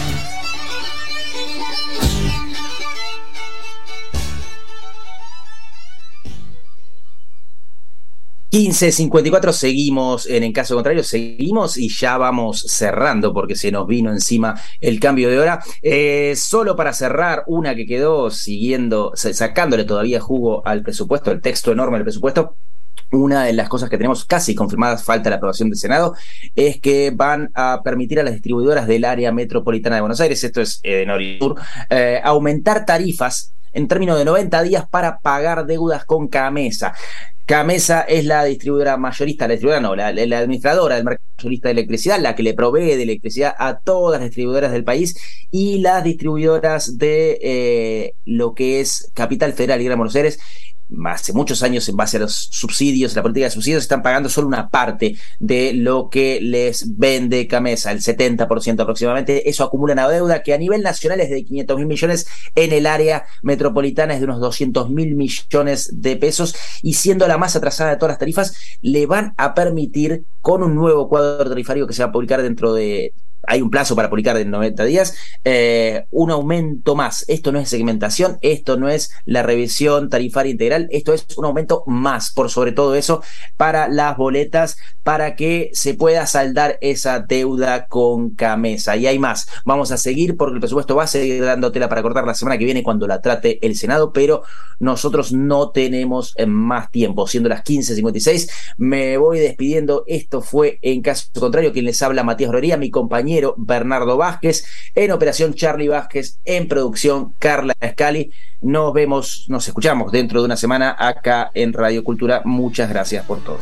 quince cincuenta y cuatro, seguimos en En Caso Contrario, seguimos y ya vamos cerrando porque se nos vino encima el cambio de hora. Eh, solo para cerrar, una que quedó siguiendo, sacándole todavía jugo al presupuesto, el texto enorme del presupuesto. Una de las cosas que tenemos casi confirmadas, falta la aprobación del Senado, es que van a permitir a las distribuidoras del área metropolitana de Buenos Aires, esto es eh, de Norte y Sur, eh, aumentar tarifas en términos de noventa días para pagar deudas con Camesa. Camesa es la distribuidora mayorista, la distribuidora no, la, la administradora del mercado mayorista de electricidad, la que le provee de electricidad a todas las distribuidoras del país, y las distribuidoras de eh, lo que es Capital Federal y Gran Buenos Aires. Hace muchos años, en base a los subsidios, la política de subsidios, están pagando solo una parte de lo que les vende Camesa, el setenta por ciento aproximadamente. Eso acumula una deuda que a nivel nacional es de quinientos mil millones, en el área metropolitana es de unos doscientos mil millones de pesos, y siendo la más atrasada de todas las tarifas, le van a permitir, con un nuevo cuadro tarifario que se va a publicar dentro de... hay un plazo para publicar de noventa días, eh, un aumento más. Esto no es segmentación, esto no es la revisión tarifaria integral, esto es un aumento más, por sobre todo eso, para las boletas, para que se pueda saldar esa deuda con Camesa. Y hay más, vamos a seguir porque el presupuesto va a seguir dando tela para cortar la semana que viene cuando la trate el Senado, pero nosotros no tenemos más tiempo. Siendo las quince cincuenta y seis, me voy despidiendo. Esto fue En Caso Contrario, quien les habla, Matías Barbería, mi compañero Bernardo Vázquez, en operación Charlie Vázquez, en producción Carla Scali. Nos vemos, nos escuchamos dentro de una semana acá en Radio Cultura. Muchas gracias por todo.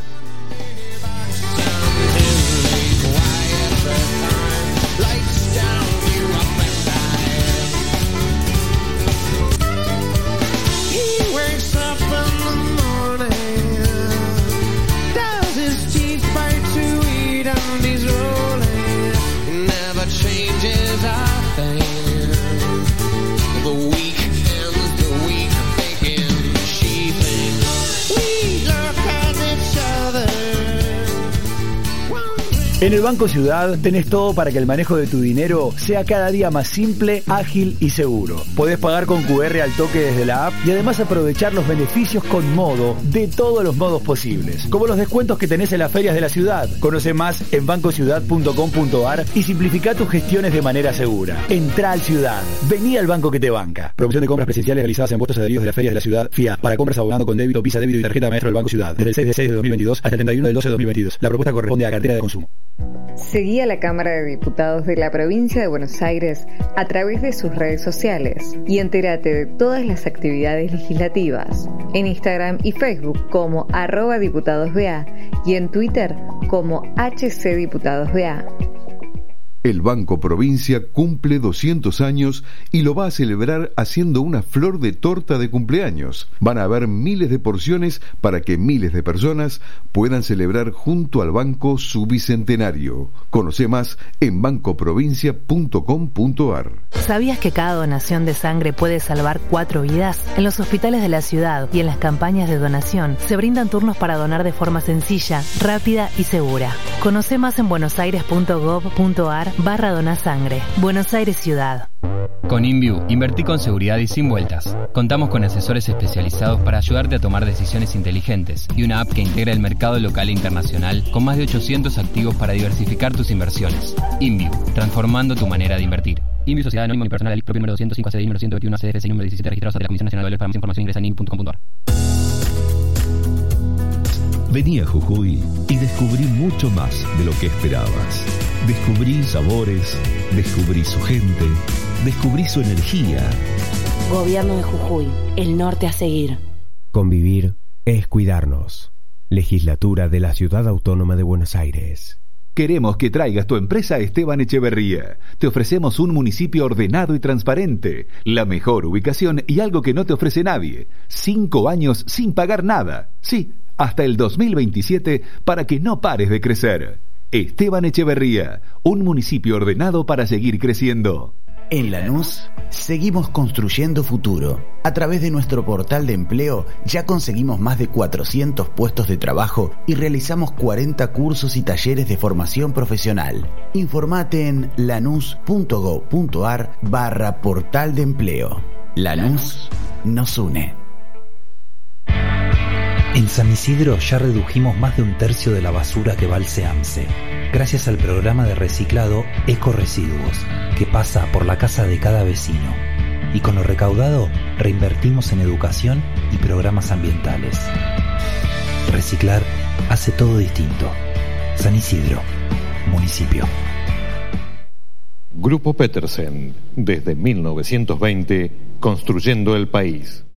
En el Banco Ciudad tenés todo para que el manejo de tu dinero sea cada día más simple, ágil y seguro. Podés pagar con cu erre al toque desde la app y además aprovechar los beneficios con Modo de todos los modos posibles, como los descuentos que tenés en las ferias de la ciudad. Conoce más en banco ciudad punto com punto ar y simplifica tus gestiones de manera segura. Entrá al Ciudad. Vení al banco que te banca. Promoción de compras presenciales realizadas en puestos adheridos de las ferias de la ciudad F I A para compras abonando con débito, Visa, débito y tarjeta maestro del Banco Ciudad. Desde el seis de seis de dos mil veintidós hasta el treinta y uno del doce de dos mil veintidós. La propuesta corresponde a cartera de consumo. Seguí a la Cámara de Diputados de la Provincia de Buenos Aires a través de sus redes sociales y entérate de todas las actividades legislativas en Instagram y Facebook como arroba diputadosBA y en Twitter como H C DiputadosBA. El Banco Provincia cumple doscientos años y lo va a celebrar haciendo una flor de torta de cumpleaños. Van a haber miles de porciones para que miles de personas puedan celebrar junto al banco su bicentenario. Conoce más en banco provincia punto com punto ar. ¿Sabías que cada donación de sangre puede salvar cuatro vidas? En los hospitales de la ciudad y en las campañas de donación se brindan turnos para donar de forma sencilla, rápida y segura. Conoce más en buenosaires punto gov punto ar barra donasangre. Buenos Aires Ciudad. Con InView, invertí con seguridad y sin vueltas. Contamos con asesores especializados para ayudarte a tomar decisiones inteligentes y una app que integra el mercado local e internacional con más de ochocientos activos para diversificar tus inversiones. InView, transformando tu manera de invertir. InView, Sociedad Anónima Unipersonal, L I C, propio número doscientos cinco, A C D I número ciento veintiuno, A C D F S número diecisiete, registrados ante la Comisión Nacional de Valores. Para más información ingresa en in punto com punto ar. Vení a Jujuy y descubrí mucho más de lo que esperabas. Descubrí sabores, descubrí su gente, descubrí su energía. Gobierno de Jujuy, el norte a seguir. Convivir es cuidarnos. Legislatura de la Ciudad Autónoma de Buenos Aires. Queremos que traigas tu empresa a Esteban Echeverría. Te ofrecemos un municipio ordenado y transparente, la mejor ubicación y algo que no te ofrece nadie. Cinco años sin pagar nada. Sí, hasta el dos mil veintisiete para que no pares de crecer. Esteban Echeverría, un municipio ordenado para seguir creciendo. En Lanús, seguimos construyendo futuro. A través de nuestro portal de empleo ya conseguimos más de cuatrocientos puestos de trabajo y realizamos cuarenta cursos y talleres de formación profesional. Informate en lanús.gov.ar barra portal de empleo. Lanús nos une. En San Isidro ya redujimos más de un tercio de la basura que va al SEAMSE, gracias al programa de reciclado Ecoresiduos, que pasa por la casa de cada vecino. Y con lo recaudado, reinvertimos en educación y programas ambientales. Reciclar hace todo distinto. San Isidro, municipio. Grupo Petersen, desde mil novecientos veinte, construyendo el país.